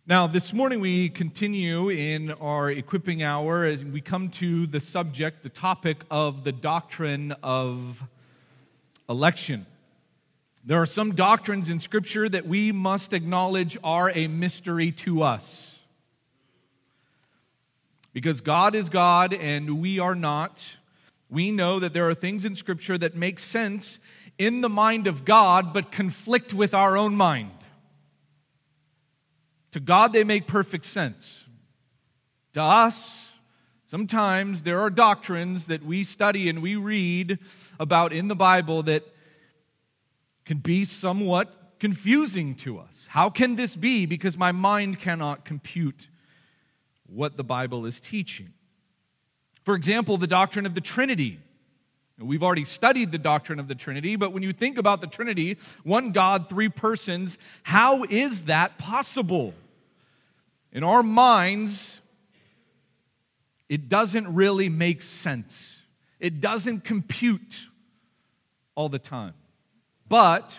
Now, this morning we continue in our equipping hour as we come to the subject, the topic of the doctrine of election. There are some doctrines in Scripture that we must acknowledge are a mystery to us. Because God is God and we are not, we know that there are things in Scripture that make sense in the mind of God but conflict with our own mind. To God, they make perfect sense. To us, sometimes there are doctrines that we study and we read about in the Bible that can be somewhat confusing to us. How can this be? Because my mind cannot compute what the Bible is teaching. For example, the doctrine of the Trinity. We've already studied the doctrine of the Trinity, but when you think about the Trinity, one God, three persons, how is that possible? In our minds, it doesn't really make sense. It doesn't compute all the time. But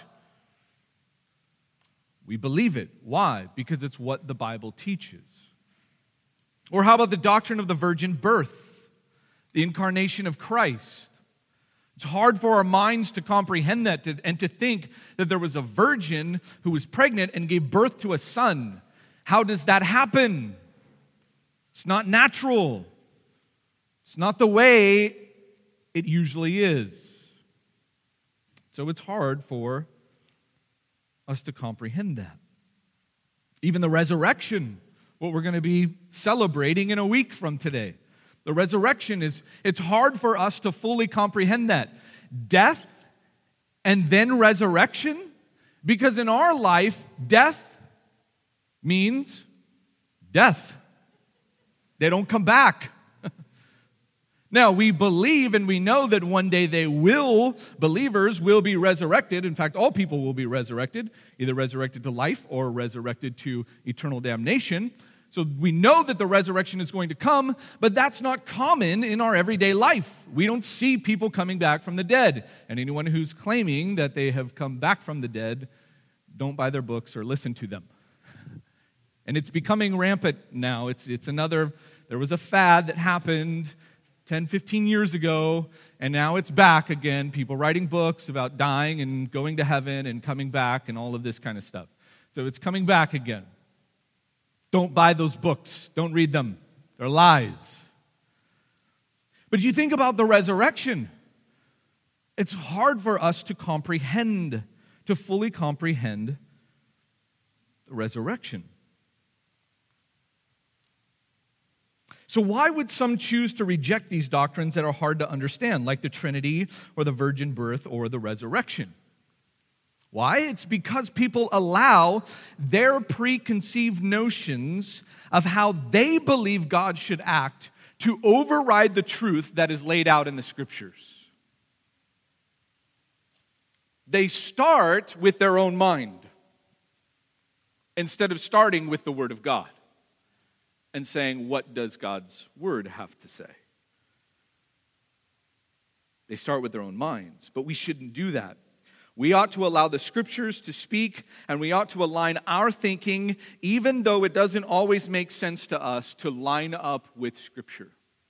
we believe it. Why? Because it's what the Bible teaches. Or how about the doctrine of the virgin birth, the incarnation of Christ? It's hard for our minds to comprehend that and to think that there was a virgin who was pregnant and gave birth to a son. How does that happen? It's not natural. It's not the way it usually is. So it's hard for us to comprehend that. Even the resurrection, what we're going to be celebrating in a week from today. The resurrection it's hard for us to fully comprehend that. Death and then resurrection, because in our life, death means death. They don't come back. Now, we believe and we know that one day believers will be resurrected. In fact, all people will be resurrected, either resurrected to life or resurrected to eternal damnation. So we know that the resurrection is going to come, but that's not common in our everyday life. We don't see people coming back from the dead. And anyone who's claiming that they have come back from the dead, don't buy their books or listen to them. And it's becoming rampant now. There was a fad that happened 10, 15 years ago, and now it's back again. People writing books about dying and going to heaven and coming back and all of this kind of stuff. So it's coming back again. Don't buy those books. Don't read them. They're lies. But you think about the resurrection. It's hard for us to fully comprehend the resurrection. So why would some choose to reject these doctrines that are hard to understand, like the Trinity or the virgin birth or the resurrection? Why? It's because people allow their preconceived notions of how they believe God should act to override the truth that is laid out in the Scriptures. They start with their own mind instead of starting with the Word of God and saying, what does God's Word have to say? They start with their own minds, but we shouldn't do that. We ought to allow the Scriptures to speak, and we ought to align our thinking, even though it doesn't always make sense to us, to line up with Scripture.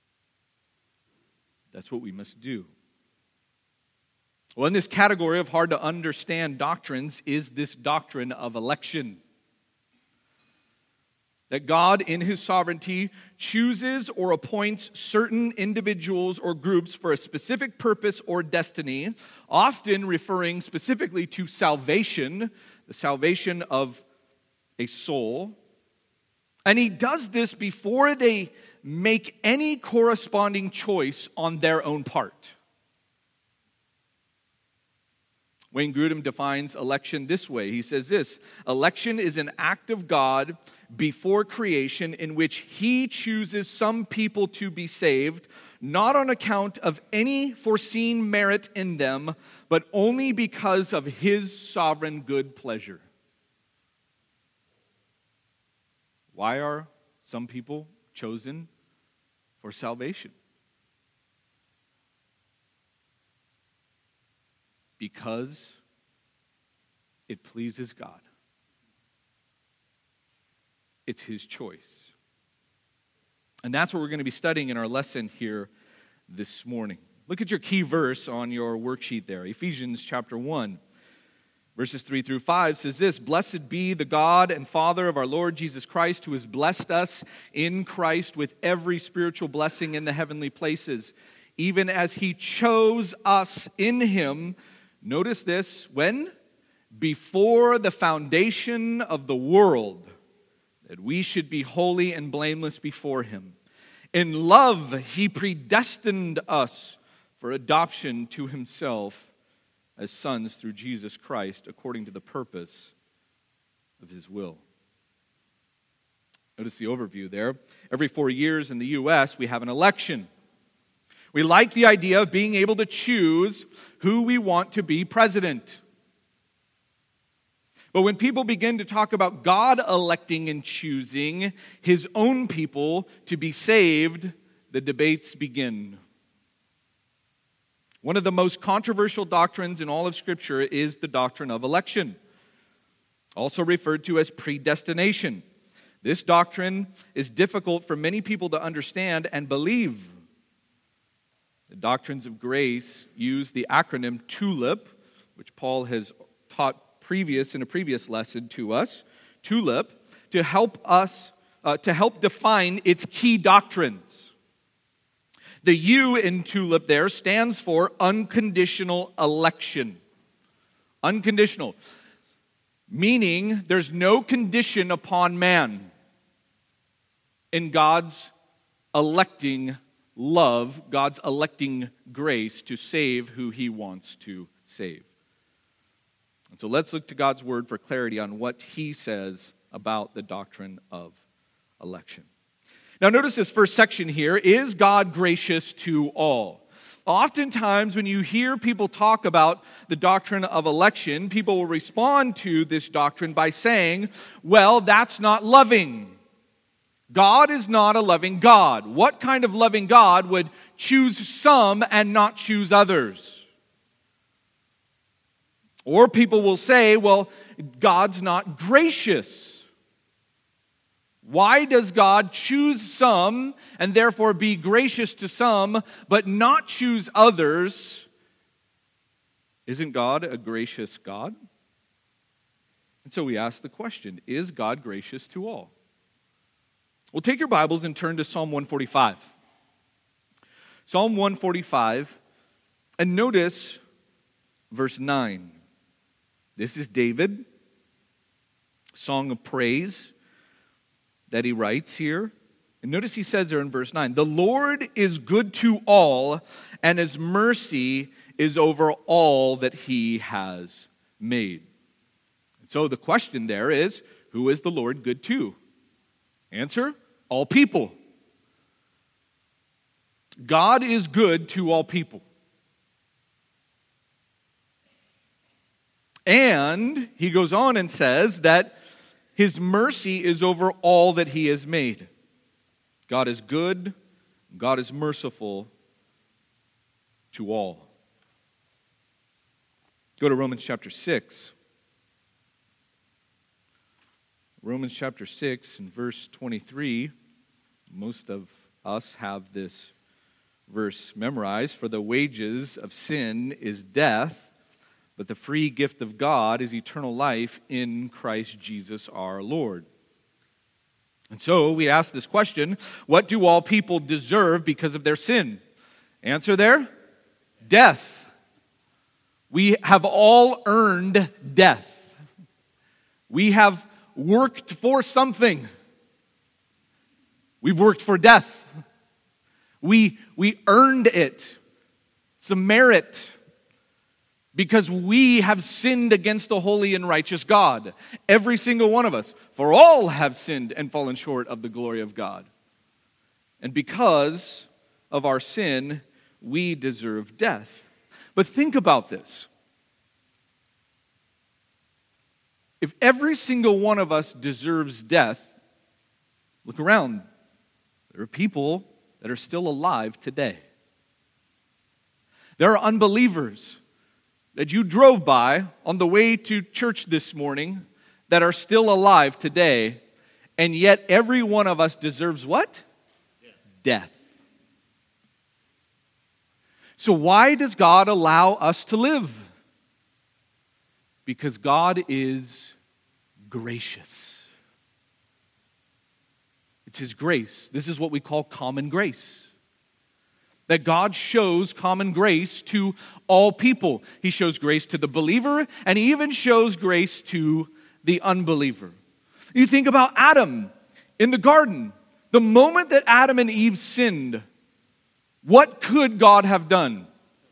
That's what we must do. Well, in this category of hard to understand doctrines is this doctrine of election. That God, in His sovereignty, chooses or appoints certain individuals or groups for a specific purpose or destiny, often referring specifically to salvation, the salvation of a soul. And He does this before they make any corresponding choice on their own part. Wayne Grudem defines election this way. He says this: election is an act of God before creation in which He chooses some people to be saved, not on account of any foreseen merit in them, but only because of His sovereign good pleasure. Why are some people chosen for salvation? Because it pleases God. It's his choice. And that's what we're going to be studying in our lesson here this morning. Look at your key verse on your worksheet there. Ephesians chapter 1, verses 3 through 5 says this: "Blessed be the God and Father of our Lord Jesus Christ, who has blessed us in Christ with every spiritual blessing in the heavenly places, even as he chose us in him." Notice this, when? "Before the foundation of the world, that we should be holy and blameless before him. In love, he predestined us for adoption to himself as sons through Jesus Christ, according to the purpose of his will." Notice the overview there. Every 4 years in the U.S., we have an election. We like the idea of being able to choose who we want to be president. But when people begin to talk about God electing and choosing his own people to be saved, the debates begin. One of the most controversial doctrines in all of Scripture is the doctrine of election, also referred to as predestination. This doctrine is difficult for many people to understand and believe. The doctrines of grace use the acronym TULIP, which Paul has taught in a previous lesson to us, TULIP, to help define its key doctrines. The U in TULIP there stands for unconditional election. Unconditional, meaning there's no condition upon man in God's electing love, God's electing grace to save who he wants to save. And so let's look to God's word for clarity on what he says about the doctrine of election. Now notice this first section here: is God gracious to all? Oftentimes when you hear people talk about the doctrine of election, people will respond to this doctrine by saying, well, that's not loving. God is not a loving God. What kind of loving God would choose some and not choose others? Or people will say, well, God's not gracious. Why does God choose some and therefore be gracious to some, but not choose others? Isn't God a gracious God? And so we ask the question, is God gracious to all? Well, take your Bibles and turn to Psalm 145. Psalm 145, and notice verse 9. This is David, song of praise that he writes here. And notice he says there in verse 9, "The Lord is good to all, and his mercy is over all that he has made." And so the question there is, who is the Lord good to? Answer, all people. God is good to all people. And he goes on and says that his mercy is over all that he has made. God is good, God is merciful to all. Go to Romans chapter 6. Romans chapter 6 and verse 23. Most of us have this verse memorized. "For the wages of sin is death, but the free gift of God is eternal life in Christ Jesus our Lord." And so we ask this question, what do all people deserve because of their sin? Answer there, death. We have all earned death. We have worked for something. We've worked for death. We earned it. It's a merit. Because we have sinned against the holy and righteous God. Every single one of us. For all have sinned and fallen short of the glory of God. And because of our sin, we deserve death. But think about this. If every single one of us deserves death, look around. There are people that are still alive today. There are unbelievers that you drove by on the way to church this morning that are still alive today, And yet every one of us deserves what? Death. So why does God allow us to live? Because God is gracious. It's His grace. This is what we call common grace. That God shows common grace to all people. He shows grace to the believer, and He even shows grace to the unbeliever. You think about Adam in the garden. The moment that Adam and Eve sinned, what could God have done?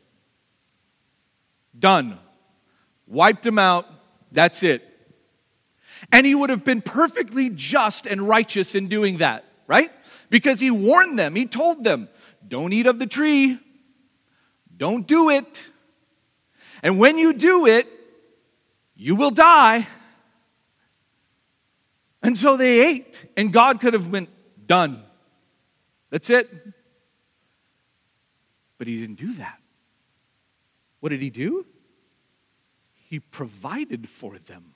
Done. Wiped them out. That's it. And He would have been perfectly just and righteous in doing that, right? Because He warned them. He told them, don't eat of the tree. Don't do it. And when you do it, you will die. And so they ate. And God could have went, done. That's it. But He didn't do that. What did He do? He provided for them.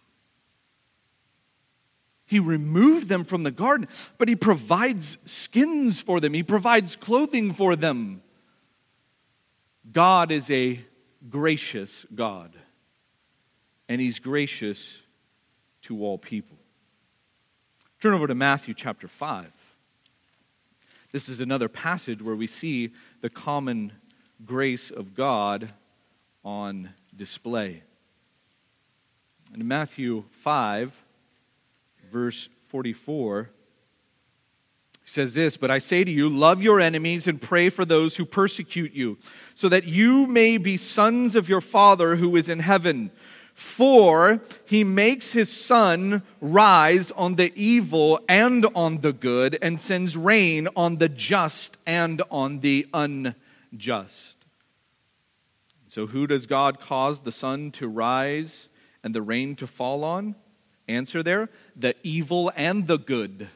He removed them from the garden, but He provides skins for them. He provides clothing for them. God is a gracious God, and He's gracious to all people. Turn over to Matthew chapter 5. This is another passage where we see the common grace of God on display. In Matthew 5, verse 44, he says this, "But I say to you, love your enemies and pray for those who persecute you, so that you may be sons of your Father who is in heaven. For He makes His sun rise on the evil and on the good, and sends rain on the just and on the unjust." So who does God cause the sun to rise and the rain to fall on? Answer there, the evil and the good.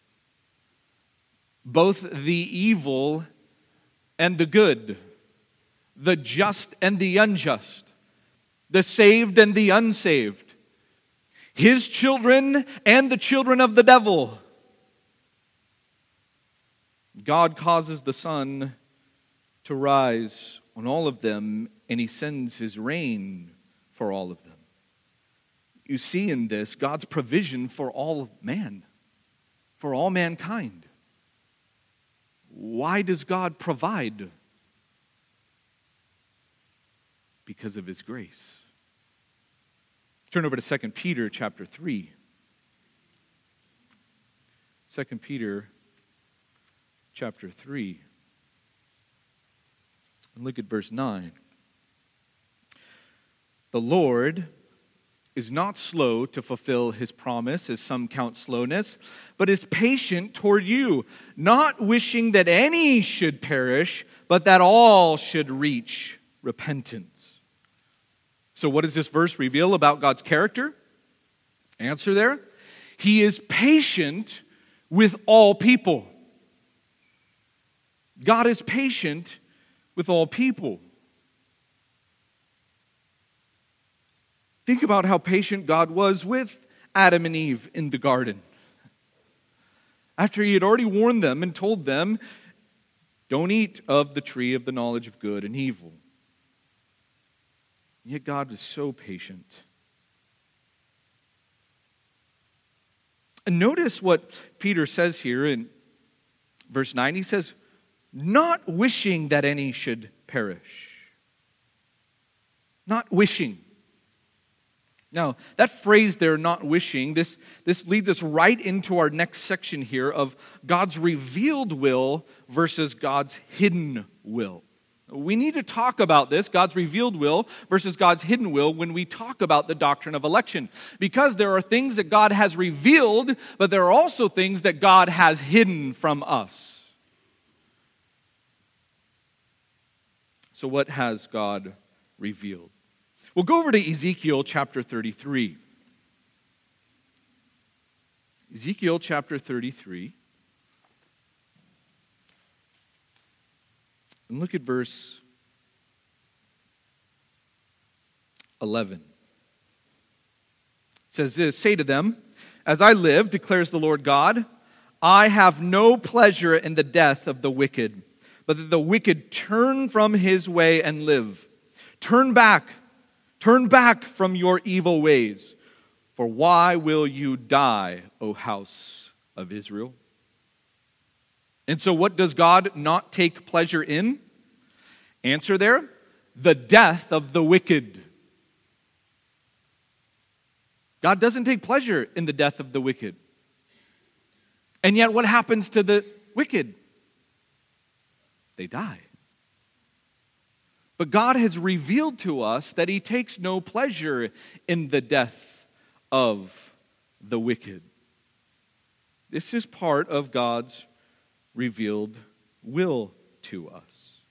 Both the evil and the good. The just and the unjust. The saved and the unsaved. His children and the children of the devil. God causes the sun to rise on all of them, and He sends His rain for all of them. You see in this God's provision for all man, for all mankind. Why does God provide? Because of His grace. Turn over to 2 Peter chapter 3. 2 Peter chapter 3. And look at verse 9. "The Lord is not slow to fulfill His promise, as some count slowness, but is patient toward you, not wishing that any should perish, but that all should reach repentance." So what does this verse reveal about God's character? Answer there. He is patient with all people. God is patient with all people. Think about how patient God was with Adam and Eve in the garden. After He had already warned them and told them, don't eat of the tree of the knowledge of good and evil. Yet God is so patient. And notice what Peter says here in verse 9. He says, not wishing that any should perish. Not wishing. Now, that phrase there, not wishing, this leads us right into our next section here of God's revealed will versus God's hidden will. We need to talk about this, God's revealed will versus God's hidden will, when we talk about the doctrine of election. Because there are things that God has revealed, but there are also things that God has hidden from us. So what has God revealed? We'll go over to Ezekiel chapter 33. Ezekiel chapter 33. And look at verse 11. It says this, "Say to them, As I live, declares the Lord God, I have no pleasure in the death of the wicked, but that the wicked turn from his way and live. Turn back from your evil ways. For why will you die, O house of Israel? And so what does God not take pleasure in? Answer there, the death of the wicked. God doesn't take pleasure in the death of the wicked. And yet what happens to the wicked? They die. But God has revealed to us that He takes no pleasure in the death of the wicked. This is part of God's revealed will to us.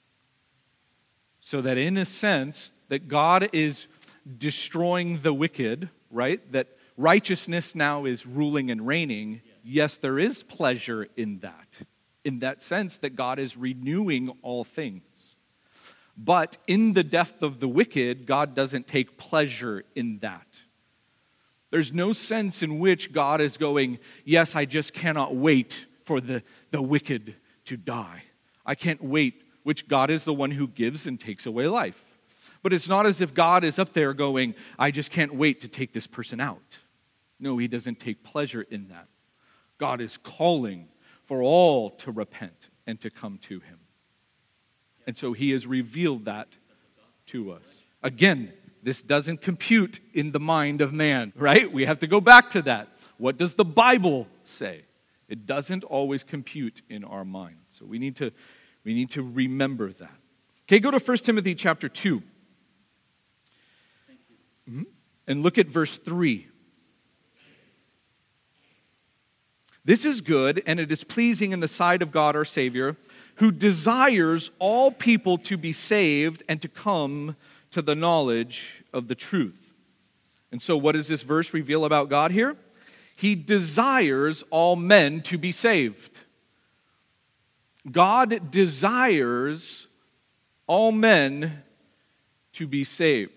So that in a sense, that God is destroying the wicked, right? That righteousness now is ruling and reigning. Yes, there is pleasure in that sense that God is renewing all things. But in the death of the wicked, God doesn't take pleasure in that. There's no sense in which God is going, yes, I just cannot wait for the wicked to die. I can't wait, which God is the one who gives and takes away life. But it's not as if God is up there going, I just can't wait to take this person out. No, He doesn't take pleasure in that. God is calling for all to repent and to come to Him. And so He has revealed that to us. Again, this doesn't compute in the mind of man, right? We have to go back to that. What does the Bible say? It doesn't always compute in our mind. So we need to remember that. Okay, go to 1 Timothy chapter 2. And look at verse 3. This is good, and it is pleasing in the sight of God our Savior, who desires all people to be saved and to come to the knowledge of the truth. And so what does this verse reveal about God here? He desires all men to be saved. God desires all men to be saved.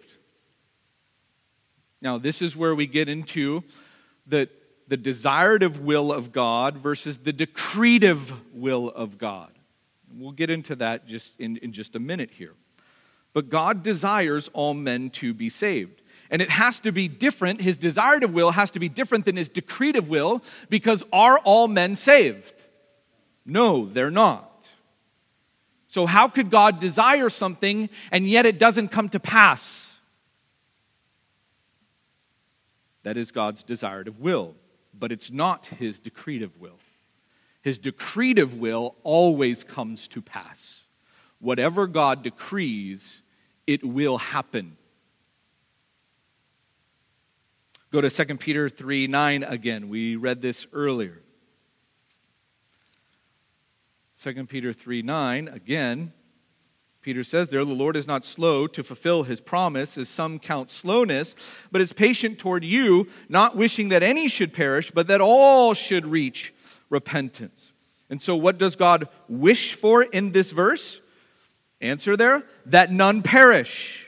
Now, this is where we get into the desirative will of God versus the decretive will of God. We'll get into that just in just a minute here. But God desires all men to be saved. And it has to be different. His desirative will has to be different than His decretive will, because are all men saved? No, they're not. So how could God desire something and yet it doesn't come to pass? That is God's desirative will, but it's not His decretive will. His decretive will always comes to pass. Whatever God decrees, it will happen. Go to 2 Peter 3:9 again. We read this earlier. 2 Peter 3:9, again, Peter says there, the Lord is not slow to fulfill His promise, as some count slowness, but is patient toward you, not wishing that any should perish, but that all should reach repentance. And so what does God wish for in this verse? Answer there, that none perish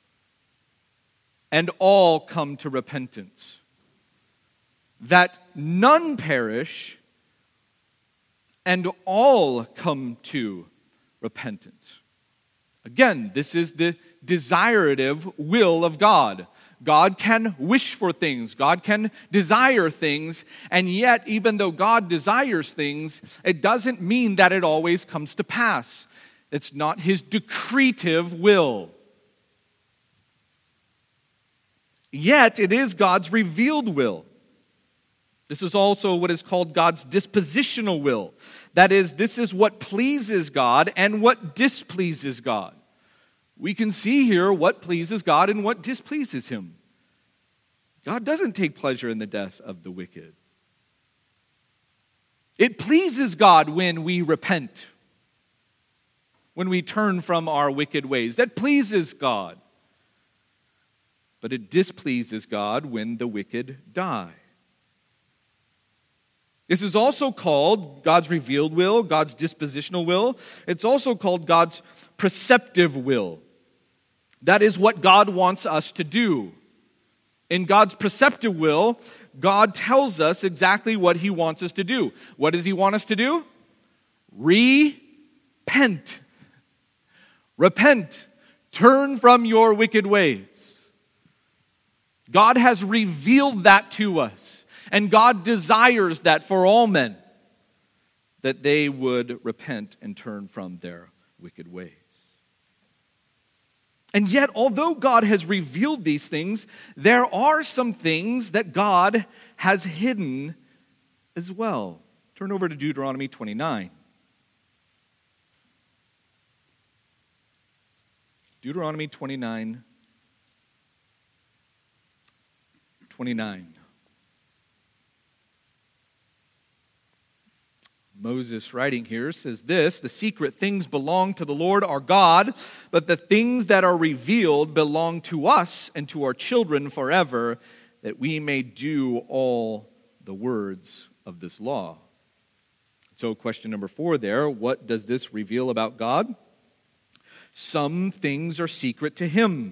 and all come to repentance. That none perish and all come to repentance. Again, this is the desirative will of God. God can wish for things. God can desire things. And yet, even though God desires things, it doesn't mean that it always comes to pass. It's not His decretive will. Yet, it is God's revealed will. This is also what is called God's dispositional will. That is, this is what pleases God and what displeases God. We can see here what pleases God and what displeases Him. God doesn't take pleasure in the death of the wicked. It pleases God when we repent, when we turn from our wicked ways. That pleases God. But it displeases God when the wicked die. This is also called God's revealed will, God's dispositional will. It's also called God's preceptive will. That is what God wants us to do. In God's preceptive will, God tells us exactly what he wants us to do. What does he want us to do? Repent. Repent. Turn from your wicked ways. God has revealed that to us, and God desires that for all men, that they would repent and turn from their wicked ways. And yet, although God has revealed these things, there are some things that God has hidden as well. Turn over to Deuteronomy 29. Deuteronomy 29. Moses writing here says this, "The secret things belong to the Lord our God, but the things that are revealed belong to us and to our children forever, that we may do all the words of this law." So question number 4 there, what does this reveal about God? Some things are secret to him.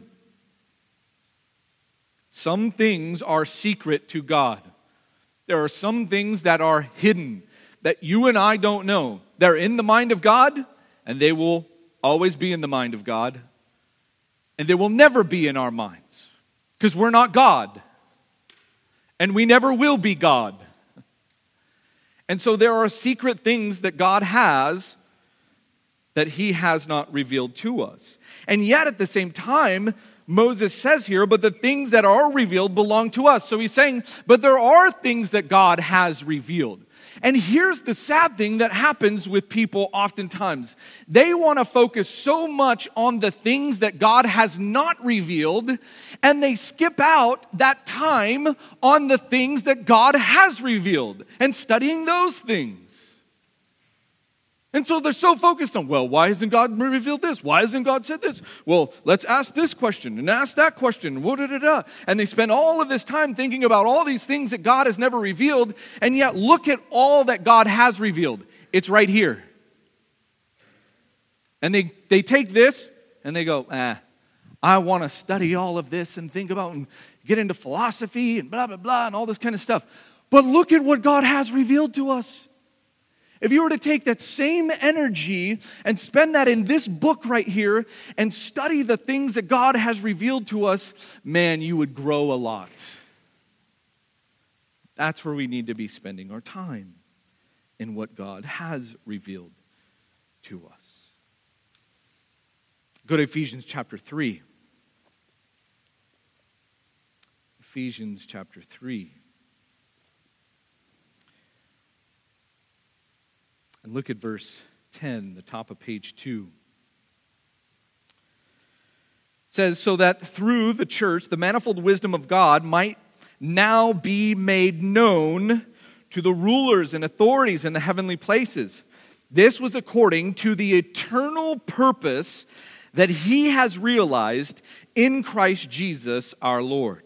Some things are secret to God. There are some things that are hidden, that you and I don't know. They're in the mind of God, and they will always be in the mind of God. And they will never be in our minds, because we're not God. And we never will be God. And so there are secret things that God has that he has not revealed to us. And yet at the same time, Moses says here, but the things that are revealed belong to us. So he's saying, but there are things that God has revealed. And here's the sad thing that happens with people oftentimes. They want to focus so much on the things that God has not revealed, and they skip out that time on the things that God has revealed and studying those things. And so they're so focused on, well, why hasn't God revealed this? Why hasn't God said this? Well, let's ask this question and ask that question. And they spend all of this time thinking about all these things that God has never revealed, and yet look at all that God has revealed. It's right here. And they take this and they go, I want to study all of this and think about and get into philosophy and blah, blah, blah, and all this kind of stuff. But look at what God has revealed to us. If you were to take that same energy and spend that in this book right here and study the things that God has revealed to us, man, you would grow a lot. That's where we need to be spending our time, in what God has revealed to us. Go to Ephesians chapter 3. Ephesians chapter 3. And look at verse 10, the top of page 2. It says, so that through the church, the manifold wisdom of God might now be made known to the rulers and authorities in the heavenly places. This was according to the eternal purpose that he has realized in Christ Jesus our Lord.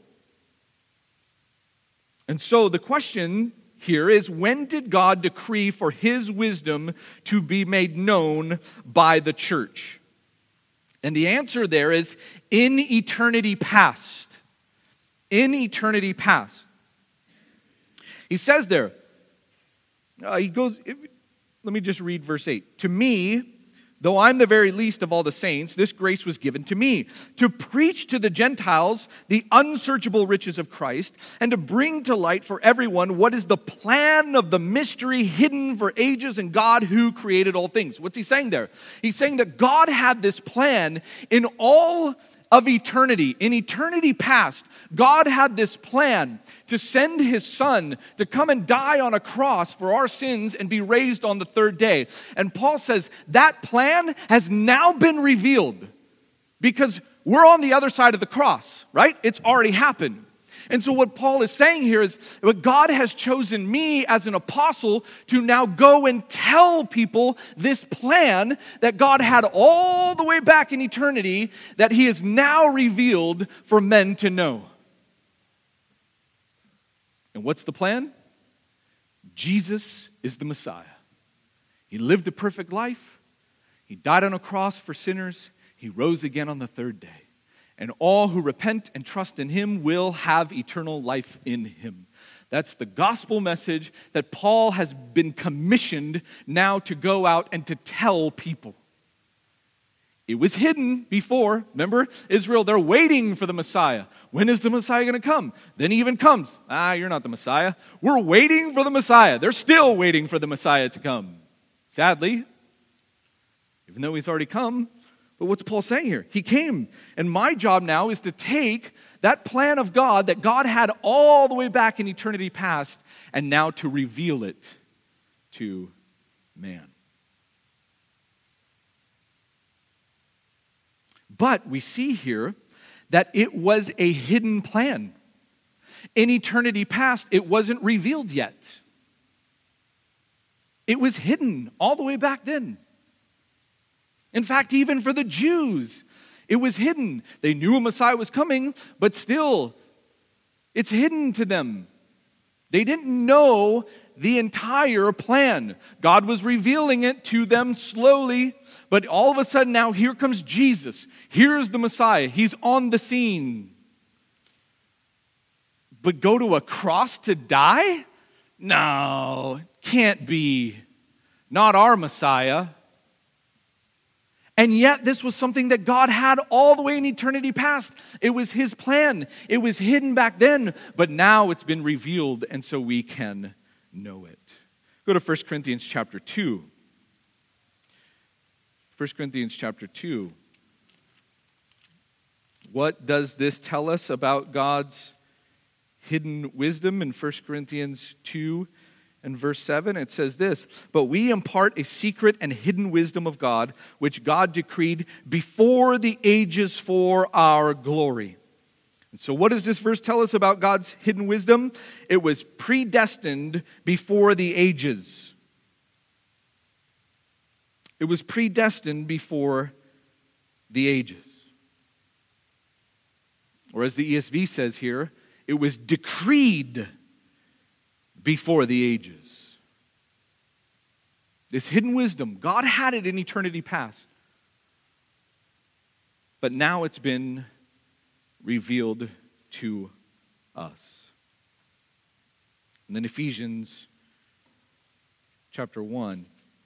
And so the question here is, when did God decree for his wisdom to be made known by the church? And the answer there is in eternity past. In eternity past. He says there, let me just read verse 8. To me, though I'm the very least of all the saints, this grace was given to me, to preach to the Gentiles the unsearchable riches of Christ, and to bring to light for everyone what is the plan of the mystery hidden for ages in God who created all things. What's he saying there? He's saying that God had this plan in all of eternity. In eternity past, God had this plan to send his son to come and die on a cross for our sins and be raised on the third day. And Paul says that plan has now been revealed because we're on the other side of the cross, right? It's already happened. And so what Paul is saying here is that God has chosen me as an apostle to now go and tell people this plan that God had all the way back in eternity that he has now revealed for men to know. And what's the plan? Jesus is the Messiah. He lived a perfect life. He died on a cross for sinners. He rose again on the third day. And all who repent and trust in him will have eternal life in him. That's the gospel message that Paul has been commissioned now to go out and to tell people. It was hidden before. Remember, Israel, they're waiting for the Messiah. When is the Messiah going to come? Then he even comes. You're not the Messiah. We're waiting for the Messiah. They're still waiting for the Messiah to come. Sadly, even though he's already come. But what's Paul saying here? He came. And my job now is to take that plan of God that God had all the way back in eternity past and now to reveal it to man. But we see here that it was a hidden plan. In eternity past, it wasn't revealed yet. It was hidden all the way back then. In fact, even for the Jews, it was hidden. They knew a Messiah was coming, but still, it's hidden to them. They didn't know the entire plan. God was revealing it to them slowly, but all of a sudden now here comes Jesus. Here's the Messiah. He's on the scene. But go to a cross to die? No, can't be. Not our Messiah. And yet this was something that God had all the way in eternity past. It was His plan. It was hidden back then, but now it's been revealed, and so we can know it. Go to 1 Corinthians chapter 2. 1 Corinthians chapter 2. What does this tell us about God's hidden wisdom in 1 Corinthians 2 and verse 7? It says this, "But we impart a secret and hidden wisdom of God, which God decreed before the ages for our glory." And so what does this verse tell us about God's hidden wisdom? It was predestined before the ages. It was predestined before the ages. Or as the ESV says here, it was decreed before the ages. This hidden wisdom, God had it in eternity past. But now it's been revealed to us. And then Ephesians chapter 1,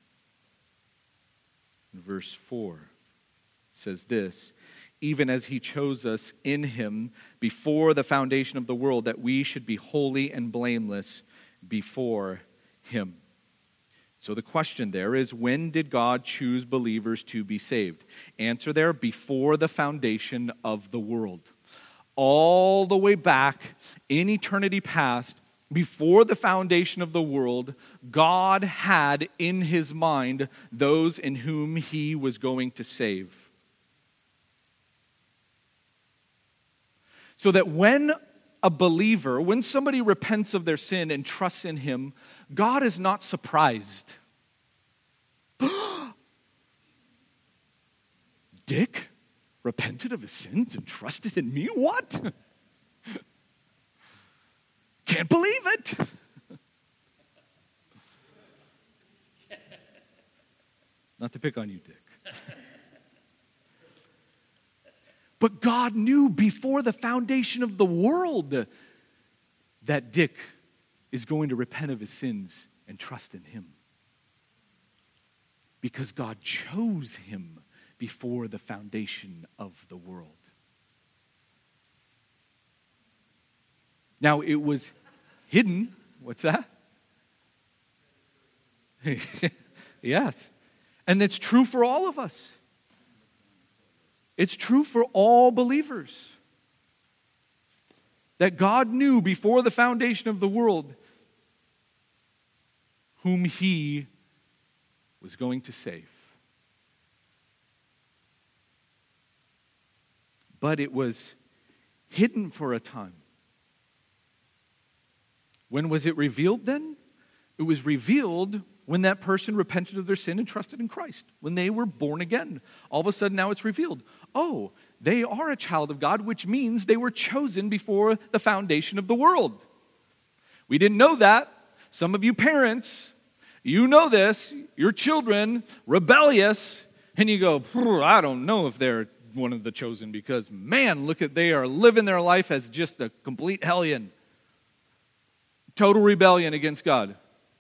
verse 4 says this, "Even as He chose us in Him before the foundation of the world, that we should be holy and blameless before Him." So the question there is, when did God choose believers to be saved? Answer there, before the foundation of the world. All the way back in eternity past, before the foundation of the world, God had in His mind those in whom He was going to save. So that when a believer, when somebody repents of their sin and trusts in Him, God is not surprised. Dick repented of his sins and trusted in me? What? Can't believe it. Not to pick on you, Dick. But God knew before the foundation of the world that Dick is going to repent of his sins and trust in Him. Because God chose him before the foundation of the world. Now it was hidden. What's that? Yes. And it's true for all of us. It's true for all believers. That God knew before the foundation of the world whom He was going to save. But it was hidden for a time. When was it revealed then? It was revealed when that person repented of their sin and trusted in Christ. When they were born again. All of a sudden now it's revealed. Oh, they are a child of God, which means they were chosen before the foundation of the world. We didn't know that. Some of you parents, you know this. Your children, rebellious, and you go, I don't know if they're one of the chosen because, man, look at, they are living their life as just a complete hellion. Total rebellion against God.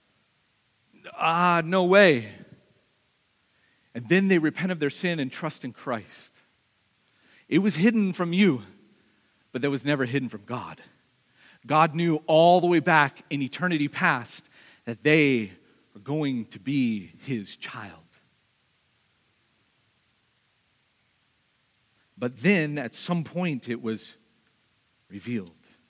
No way. And then they repent of their sin and trust in Christ. It was hidden from you, but that was never hidden from God. God knew all the way back in eternity past that they were going to be His child. But then, at some point, it was revealed.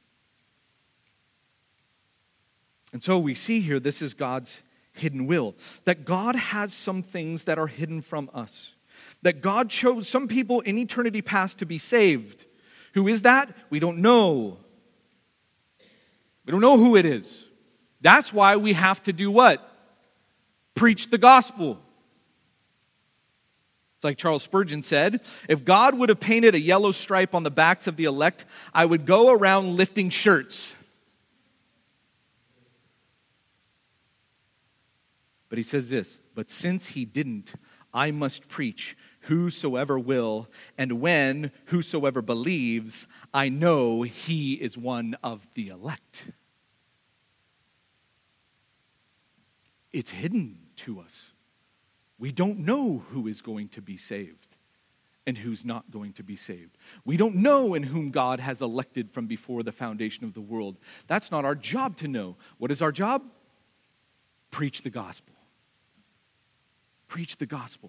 And so we see here, this is God's hidden will. That God has some things that are hidden from us. That God chose some people in eternity past to be saved. Who is that? We don't know. We don't know who it is. That's why we have to do what? Preach the gospel. It's like Charles Spurgeon said, if God would have painted a yellow stripe on the backs of the elect, I would go around lifting shirts. But he says this, but since He didn't, I must preach whosoever will, and when whosoever believes, I know he is one of the elect. It's hidden to us. We don't know who is going to be saved and who's not going to be saved. We don't know in whom God has elected from before the foundation of the world. That's not our job to know. What is our job? Preach the gospel. Preach the gospel.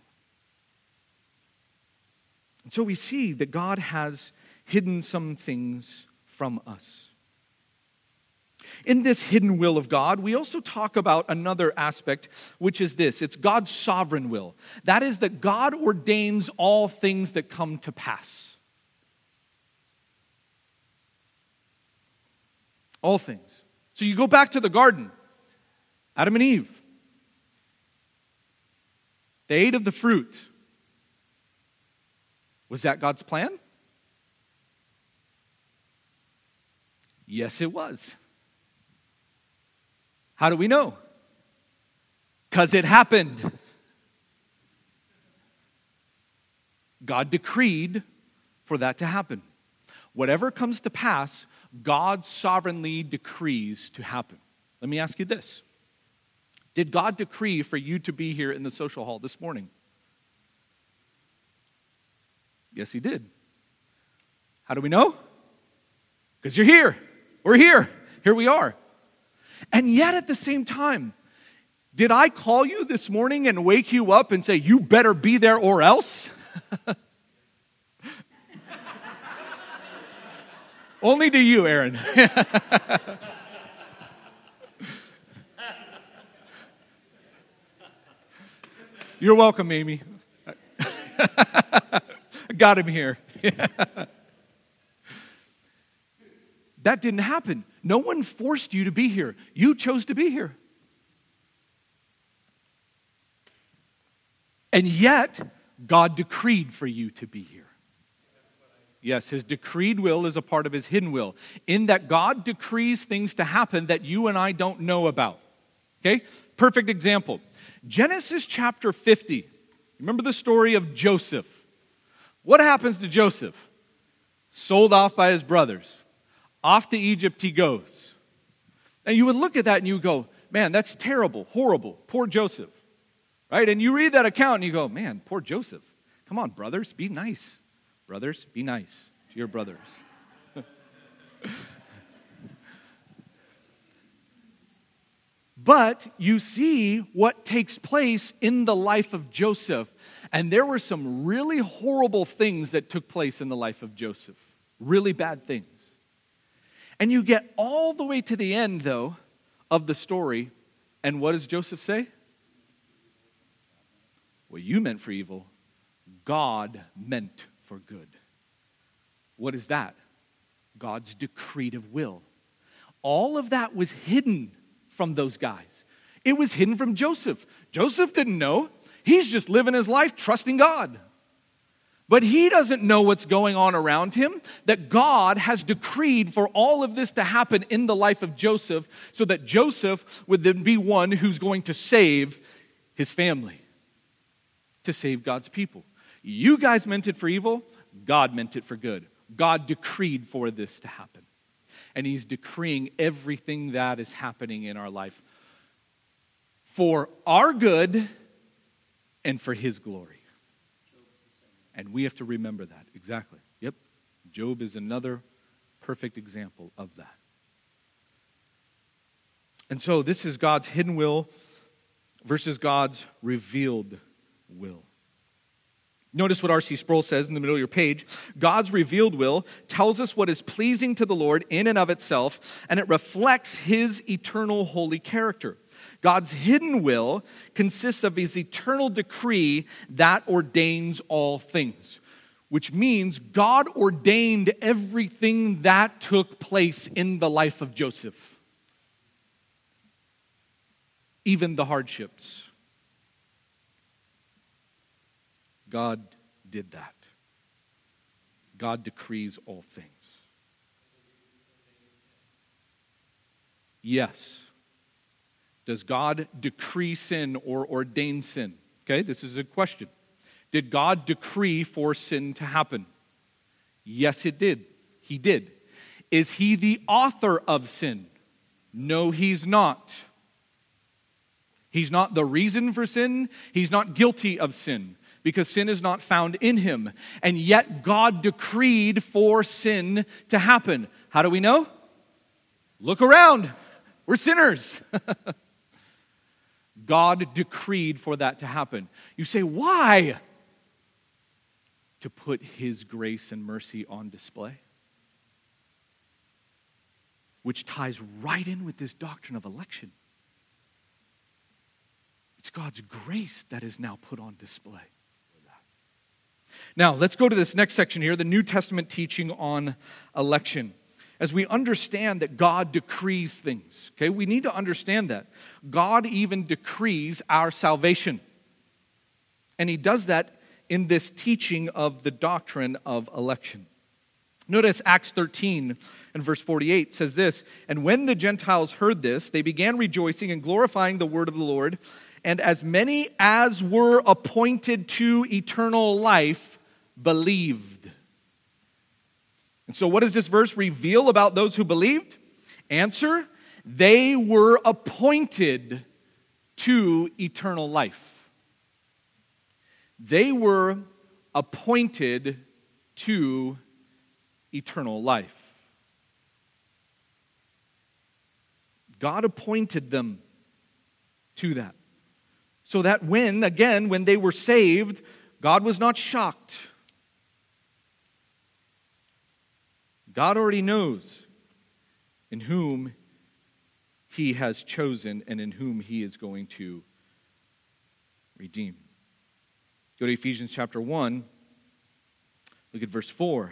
And so we see that God has hidden some things from us. In this hidden will of God, we also talk about another aspect, which is this. It's God's sovereign will. That is that God ordains all things that come to pass. All things. So you go back to the garden. Adam and Eve. They ate of the fruit. Was that God's plan? Yes, it was. How do we know? Because it happened. God decreed for that to happen. Whatever comes to pass, God sovereignly decrees to happen. Let me ask you this. Did God decree for you to be here in the social hall this morning? Yes, He did. How do we know? Because you're here. We're here. Here we are. And yet at the same time, did I call you this morning and wake you up and say, you better be there or else? Only to you, Aaron. You're welcome, Amy. Got him here. That didn't happen. No one forced you to be here. You chose to be here. And yet, God decreed for you to be here. Yes, His decreed will is a part of His hidden will. In that God decrees things to happen that you and I don't know about. Okay? Perfect example. Genesis chapter 50. Remember the story of Joseph. What happens to Joseph? Sold off by his brothers. Off to Egypt he goes. And you would look at that and you would go, man, that's terrible, horrible, poor Joseph. Right? And you read that account and you go, man, poor Joseph. Come on, brothers, be nice. Brothers, be nice to your brothers. But you see what takes place in the life of Joseph. And there were some really horrible things that took place in the life of Joseph. Really bad things. And you get all the way to the end, though, of the story. And what does Joseph say? What you meant for evil, God meant for good. What is that? God's decretive will. All of that was hidden from those guys. It was hidden from Joseph. Joseph didn't know. He's just living his life trusting God. But he doesn't know what's going on around him, that God has decreed for all of this to happen in the life of Joseph so that Joseph would then be one who's going to save his family, to save God's people. You guys meant it for evil. God meant it for good. God decreed for this to happen. and he's decreeing everything that is happening in our life for our good and for his glory. And we have to remember that. Exactly. Yep. Job is another perfect example of that. And so this is God's hidden will versus God's revealed will. Notice what R.C. Sproul says in the middle of your page. God's revealed will tells us what is pleasing to the Lord in and of itself, and it reflects his eternal holy character. God's hidden will consists of his eternal decree that ordains all things, which means God ordained everything that took place in the life of Joseph, even the hardships. God did that. God decrees all things. Yes. Does God decree sin or ordain sin? Okay, this is a question. Did God decree for sin to happen? Yes, it did. He did. Is he the author of sin? No, he's not. He's not the reason for sin. He's not guilty of sin, because sin is not found in him. And yet God decreed for sin to happen. How do we know? Look around. We're sinners. God decreed for that to happen. You say, why? To put his grace and mercy on display. Which ties right in with this doctrine of election. It's God's grace that is now put on display. Now, let's go to this next section here, the New Testament teaching on election. As we understand that God decrees things, okay, we need to understand that. God even decrees our salvation. And he does that in this teaching of the doctrine of election. Notice Acts 13 and verse 48 says this, "And when the Gentiles heard this, they began rejoicing and glorifying the word of the Lord, and as many as were appointed to eternal life believed." And so what does this verse reveal about those who believed? Answer, they were appointed to eternal life. They were appointed to eternal life. God appointed them to that. So that when they were saved, God was not shocked. God already knows in whom he has chosen and in whom he is going to redeem. Go to Ephesians chapter 1. Look at verse 4.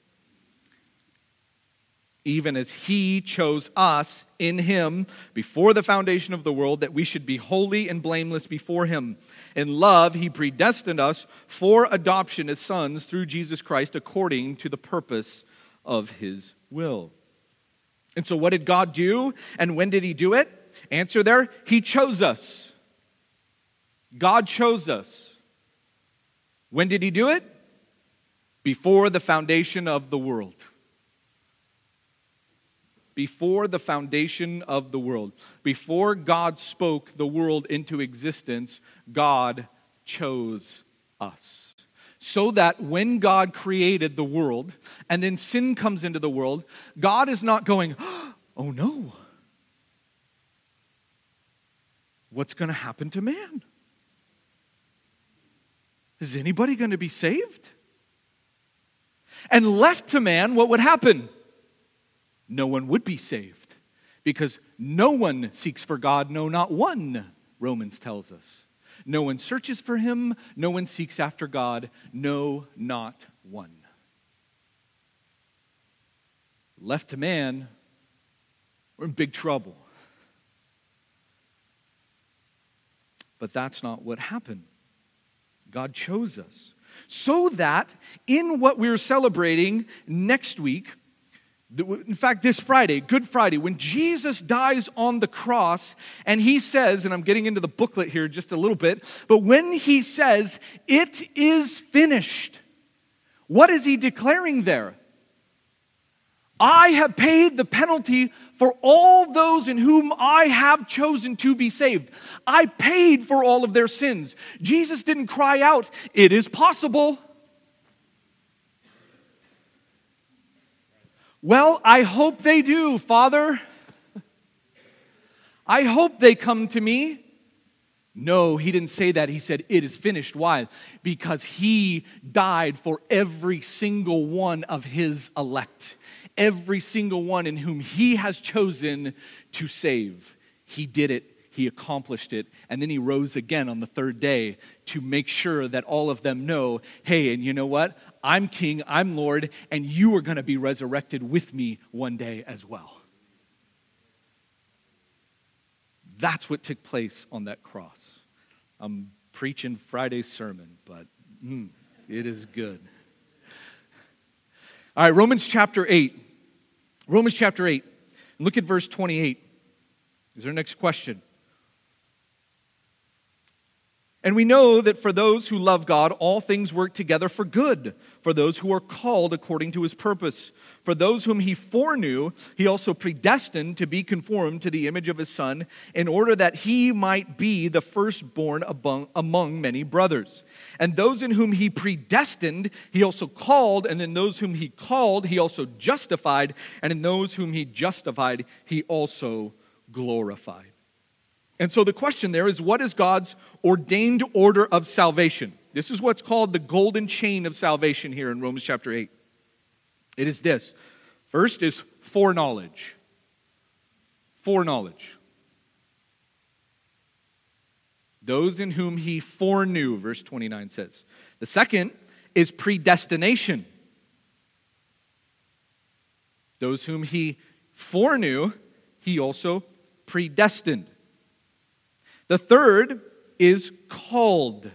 "Even as he chose us in him before the foundation of the world, that we should be holy and blameless before him. In love, he predestined us for adoption as sons through Jesus Christ, according to the purpose of his will." And so what did God do? And when did he do it? Answer there, he chose us. God chose us. When did he do it? Before the foundation of the world. Before the foundation of the world. Before God spoke the world into existence, God chose us. So that when God created the world, and then sin comes into the world, God is not going, "Oh no, what's going to happen to man? Is anybody going to be saved?" And left to man, what would happen? No one would be saved, because no one seeks for God, no, not one, Romans tells us. No one searches for him, no one seeks after God, no, not one. Left to man, we're in big trouble. But that's not what happened. God chose us. So that in what we're celebrating next week, in fact, this Friday, Good Friday, when Jesus dies on the cross, and he says, and I'm getting into the booklet here just a little bit, but when he says, "It is finished," what is he declaring there? I have paid the penalty for all those in whom I have chosen to be saved. I paid for all of their sins. Jesus didn't cry out, "It is possible." Well, I hope they do, Father. I hope they come to me. No, he didn't say that. He said, "It is finished." Why? Because he died for every single one of his elect. Every single one in whom he has chosen to save. He did it. He accomplished it. And then he rose again on the third day to make sure that all of them know, hey, and you know what? I'm King, I'm Lord, and you are going to be resurrected with me one day as well. That's what took place on that cross. I'm preaching Friday's sermon, but it is good. All right, Romans chapter 8. Romans chapter 8. Look at verse 28. Is our next question. And we know that for those who love God, all things work together for good, for those who are called according to his purpose. For those whom he foreknew, he also predestined to be conformed to the image of his Son, in order that he might be the firstborn among many brothers. And those in whom he predestined, he also called, and in those whom he called, he also justified, and in those whom he justified, he also glorified. And so the question there is, what is God's ordained order of salvation? This is what's called the golden chain of salvation here in Romans chapter 8. It is this. First is foreknowledge. Foreknowledge. Those in whom he foreknew, verse 29 says. The second is predestination. Those whom he foreknew, he also predestined. The third is called.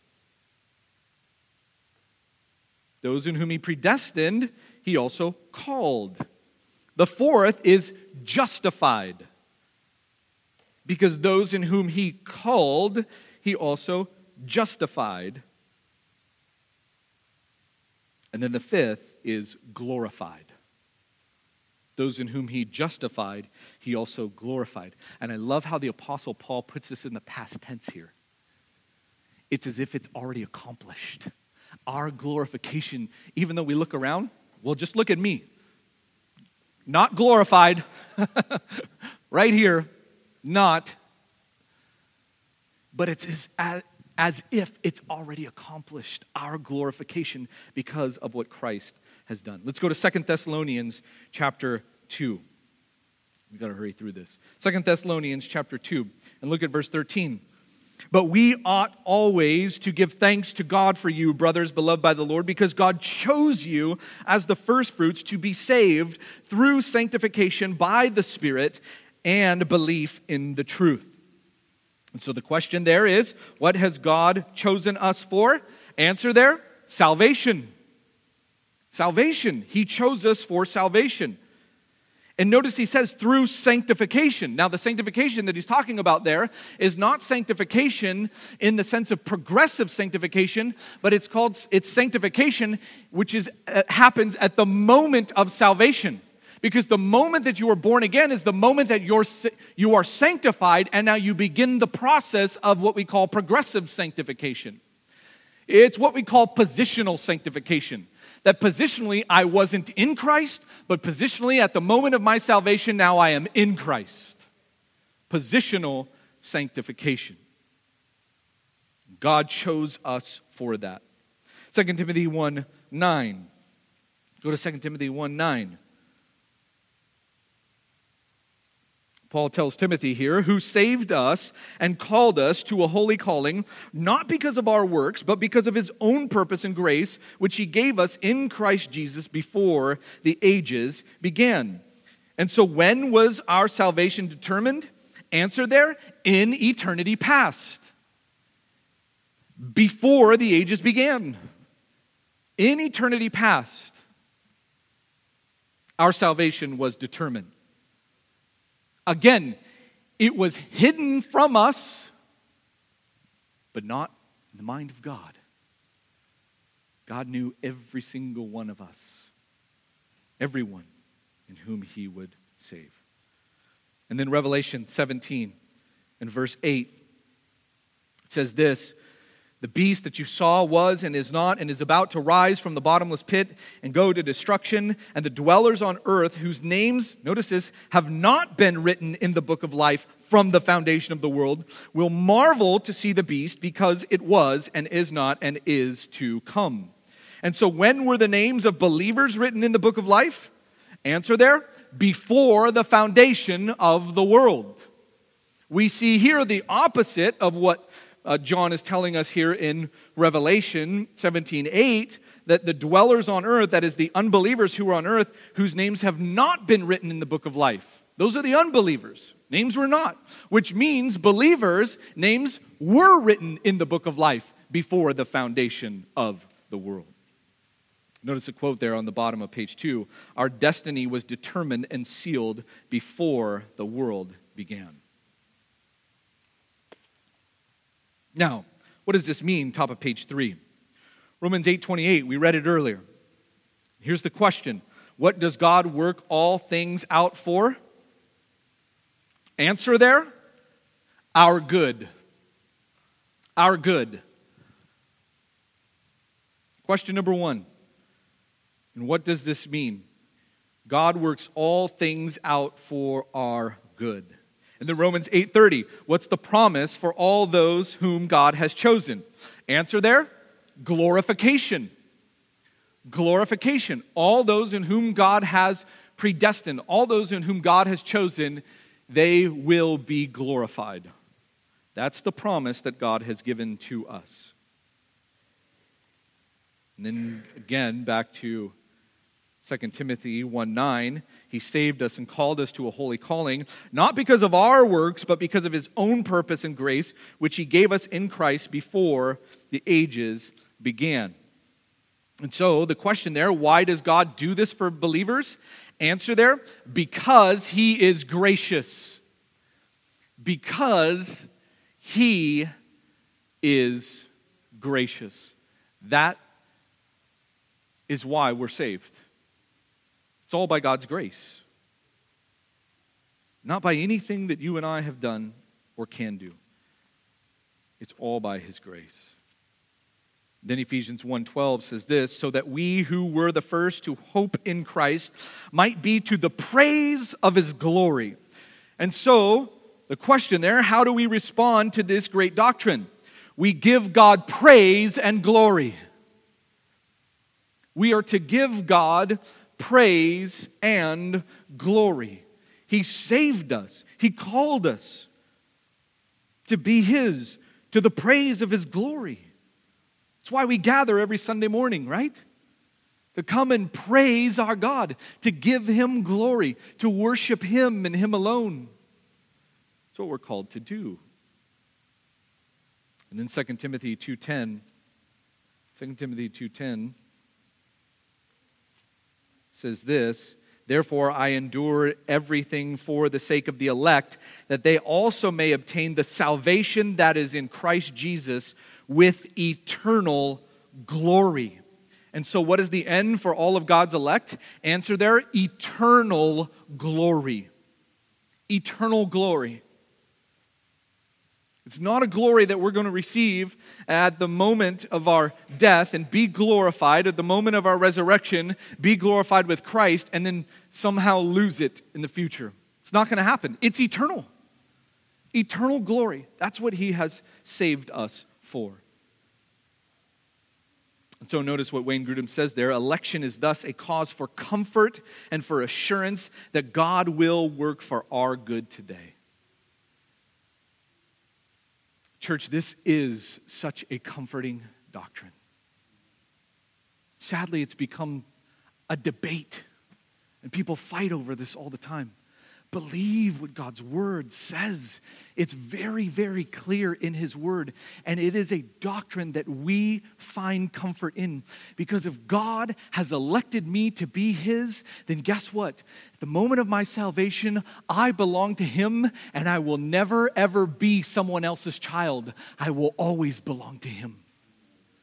Those in whom he predestined, he also called. The fourth is justified. Because those in whom he called, he also justified. And then the fifth is glorified. Those in whom he justified, he also glorified. And I love how the Apostle Paul puts this in the past tense here. It's as if it's already accomplished. Our glorification, even though we look around, well, just look at me. Not glorified. Right here, not. But it's as if it's already accomplished, our glorification, because of what Christ has done. Let's go to 2 Thessalonians chapter 2. We've got to hurry through this. 2 Thessalonians chapter 2, and look at verse 13. But we ought always to give thanks to God for you, brothers beloved by the Lord, because God chose you as the firstfruits to be saved through sanctification by the Spirit and belief in the truth. And so the question there is, what has God chosen us for? Answer there, salvation. Salvation. He chose us for salvation. And notice he says through sanctification. Now the sanctification that he's talking about there is not sanctification in the sense of progressive sanctification, but it's sanctification which happens at the moment of salvation. Because the moment that you are born again is the moment that you are sanctified, and now you begin the process of what we call progressive sanctification. It's what we call positional sanctification. That positionally, I wasn't in Christ, but positionally, at the moment of my salvation, now I am in Christ. Positional sanctification. God chose us for that. 2 Timothy 1:9. Go to 2 Timothy 1:9. Paul tells Timothy here, who saved us and called us to a holy calling, not because of our works, but because of his own purpose and grace, which he gave us in Christ Jesus before the ages began. And so when was our salvation determined? Answer there, in eternity past. Before the ages began. In eternity past, our salvation was determined. Again, it was hidden from us, but not in the mind of God. God knew every single one of us. Everyone. and whom he would save. And then Revelation 17 and verse 8, it says this, the beast that you saw was and is not and is about to rise from the bottomless pit and go to destruction, and the dwellers on earth whose names, notice this, have not been written in the book of life from the foundation of the world will marvel to see the beast, because it was and is not and is to come. And so when were the names of believers written in the book of life? Answer there, before the foundation of the world. We see here the opposite of what John is telling us here in Revelation 17:8, that the dwellers on earth, that is the unbelievers who are on earth, whose names have not been written in the book of life. Those are the unbelievers. Names were not. Which means believers' names were written in the book of life before the foundation of the world. Notice a quote there on the bottom of page 2. Our destiny was determined and sealed before the world began. Now, what does this mean? Top of page 3. Romans 8:28, we read it earlier. Here's the question. What does God work all things out for? Answer there, our good. Our good. Question number 1. And what does this mean? God works all things out for our good. And then Romans 8:30, what's the promise for all those whom God has chosen? Answer there, glorification. Glorification. All those in whom God has predestined, all those in whom God has chosen, they will be glorified. That's the promise that God has given to us. And then again, back to 2 Timothy 1:9, he saved us and called us to a holy calling, not because of our works, but because of his own purpose and grace, which he gave us in Christ before the ages began. And so the question there, why does God do this for believers? Answer there, because he is gracious. Because he is gracious. That is why we're saved. It's all by God's grace. Not by anything that you and I have done or can do. It's all by his grace. Then Ephesians 1:12 says this, so that we who were the first to hope in Christ might be to the praise of his glory. And so, the question there, how do we respond to this great doctrine? We give God praise and glory. We are to give God praise and glory. He saved us. He called us to be his, to the praise of his glory. That's why we gather every Sunday morning, right? To come and praise our God, to give him glory, to worship him and him alone. That's what we're called to do. And then 2 Timothy 2:10 says this, therefore I endure everything for the sake of the elect, that they also may obtain the salvation that is in Christ Jesus with eternal glory. And so what is the end for all of God's elect? Answer there, eternal glory. Eternal glory. It's not a glory that we're going to receive at the moment of our death and be glorified, at the moment of our resurrection, be glorified with Christ, and then somehow lose it in the future. It's not going to happen. It's eternal. Eternal glory. That's what he has saved us for. And so notice what Wayne Grudem says there. Election is thus a cause for comfort and for assurance that God will work for our good today. Church, this is such a comforting doctrine. Sadly, it's become a debate, and people fight over this all the time. Believe what God's word says. It's very, very clear in his word, and it is a doctrine that we find comfort in. Because if God has elected me to be his, then guess what? At the moment of my salvation, I belong to him, and I will never, ever be someone else's child. I will always belong to him.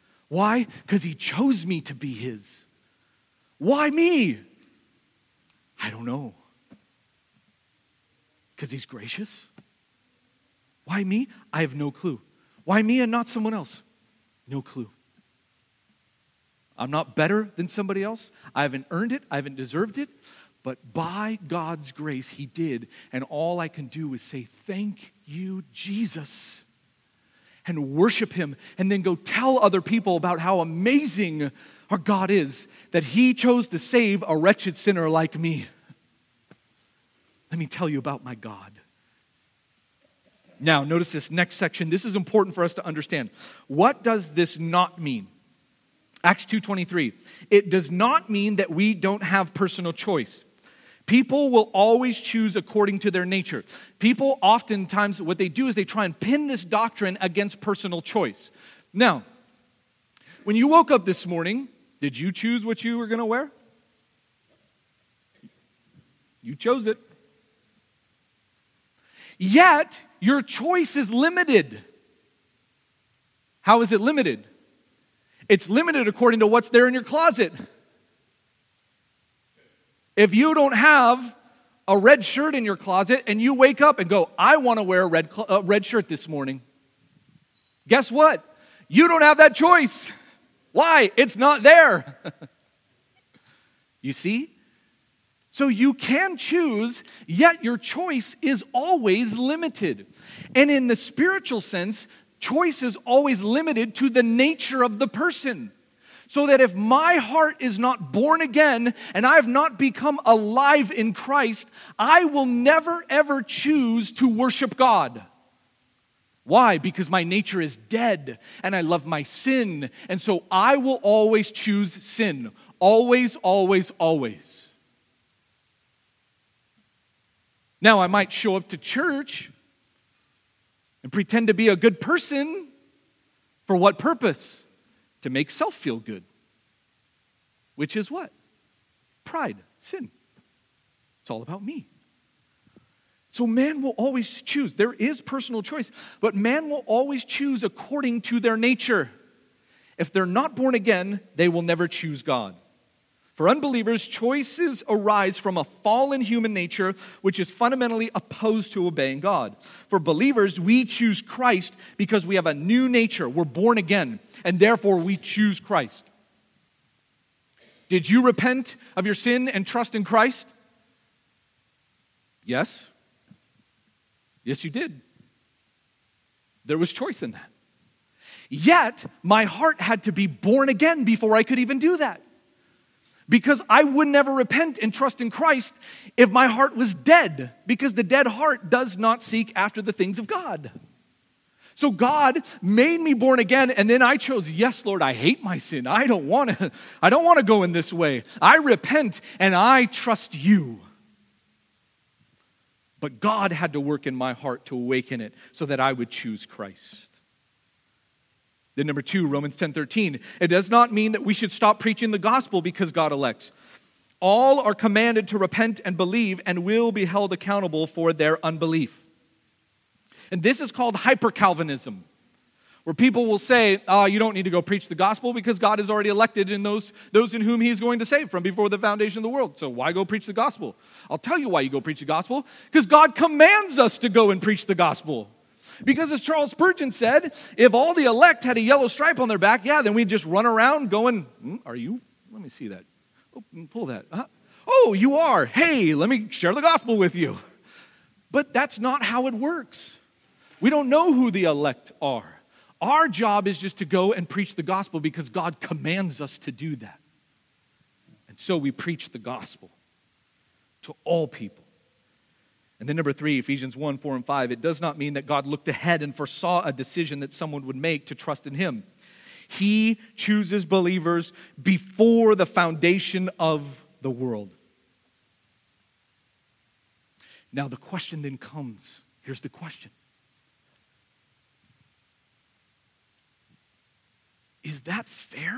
Why? Because he chose me to be his. Why me? I don't know. Because he's gracious? Why me? I have no clue. Why me and not someone else? No clue. I'm not better than somebody else. I haven't earned it. I haven't deserved it. But by God's grace, he did. And all I can do is say, thank you, Jesus. And worship him. And then go tell other people about how amazing our God is. That he chose to save a wretched sinner like me. Let me tell you about my God. Now, notice this next section. This is important for us to understand. What does this not mean? Acts 2:23. It does not mean that we don't have personal choice. People will always choose according to their nature. People oftentimes, what they do is they try and pin this doctrine against personal choice. Now, when you woke up this morning, did you choose what you were going to wear? You chose it. Yet, your choice is limited. How is it limited? It's limited according to what's there in your closet. If you don't have a red shirt in your closet and you wake up and go, I want to wear a red shirt this morning, guess what? You don't have that choice. Why? It's not there. You see? So you can choose, yet your choice is always limited. And in the spiritual sense, choice is always limited to the nature of the person. So that if my heart is not born again and I have not become alive in Christ, I will never ever choose to worship God. Why? Because my nature is dead and I love my sin. And so I will always choose sin. Always, always, always. Now, I might show up to church and pretend to be a good person. For what purpose? To make self feel good. Which is what? Pride, sin. It's all about me. So man will always choose. There is personal choice, but man will always choose according to their nature. If they're not born again, they will never choose God. For unbelievers, choices arise from a fallen human nature, which is fundamentally opposed to obeying God. For believers, we choose Christ because we have a new nature. We're born again, and therefore we choose Christ. Did you repent of your sin and trust in Christ? Yes. Yes, you did. There was choice in that. Yet, my heart had to be born again before I could even do that. Because I would never repent and trust in Christ if my heart was dead. Because the dead heart does not seek after the things of God. So God made me born again, and then I chose, yes, Lord, I hate my sin. I don't want to go in this way. I repent and I trust you. But God had to work in my heart to awaken it so that I would choose Christ. Then number 2, Romans 10:13. It does not mean that we should stop preaching the gospel because God elects. All are commanded to repent and believe and will be held accountable for their unbelief. And this is called hyper-Calvinism, where people will say, you don't need to go preach the gospel because God has already elected in those in whom he is going to save from before the foundation of the world. So why go preach the gospel? I'll tell you why you go preach the gospel. Because God commands us to go and preach the gospel. Because as Charles Spurgeon said, if all the elect had a yellow stripe on their back, then we'd just run around going, are you? Let me see that. Oh, pull that. Oh, you are. Hey, let me share the gospel with you. But that's not how it works. We don't know who the elect are. Our job is just to go and preach the gospel because God commands us to do that. And so we preach the gospel to all people. And then number 3, Ephesians 1, 4, and 5, it does not mean that God looked ahead and foresaw a decision that someone would make to trust in him. He chooses believers before the foundation of the world. Now the question then comes. Here's the question. Is that fair?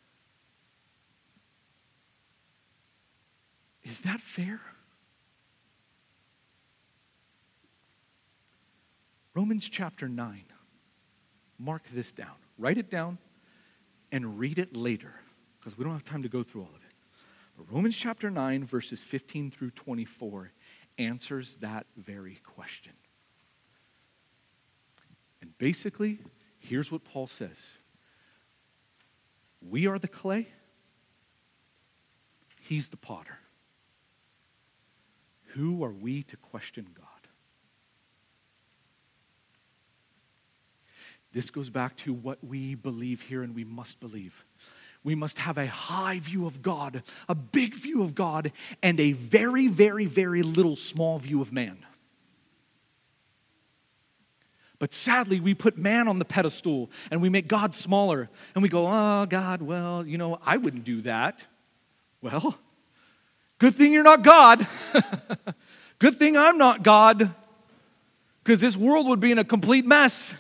Is that fair? Romans chapter 9. Mark this down. Write it down and read it later because we don't have time to go through all of it. Romans chapter 9, verses 15 through 24 answers that very question. And basically, here's what Paul says. We are the clay. He's the potter. Who are we to question God? This goes back to what we believe here, and we must believe. We must have a high view of God, a big view of God, and a very, very, very little small view of man. But sadly, we put man on the pedestal, and we make God smaller, and we go, oh, God, well, I wouldn't do that. Well, good thing you're not God. Good thing I'm not God, because this world would be in a complete mess.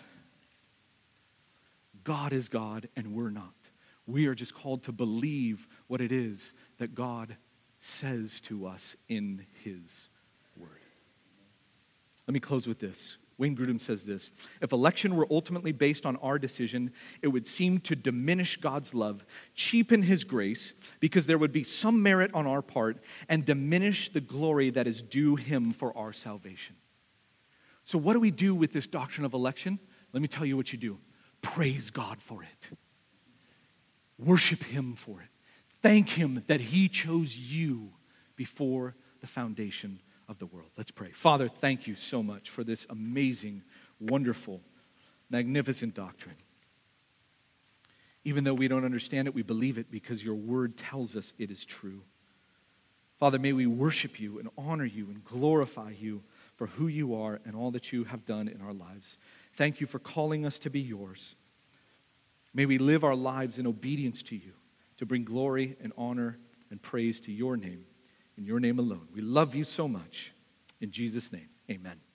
God is God, and we're not. We are just called to believe what it is that God says to us in His Word. Let me close with this. Wayne Grudem says this: if election were ultimately based on our decision, it would seem to diminish God's love, cheapen His grace, because there would be some merit on our part, and diminish the glory that is due Him for our salvation. So what do we do with this doctrine of election? Let me tell you what you do. Praise God for it. Worship Him for it. Thank Him that He chose you before the foundation of the world. Let's pray. Father, thank you so much for this amazing, wonderful, magnificent doctrine. Even though we don't understand it, we believe it because your word tells us it is true. Father, may we worship you and honor you and glorify you for who you are and all that you have done in our lives. Thank you for calling us to be yours. May we live our lives in obedience to you, to bring glory and honor and praise to your name, in your name alone. We love you so much. In Jesus' name, amen.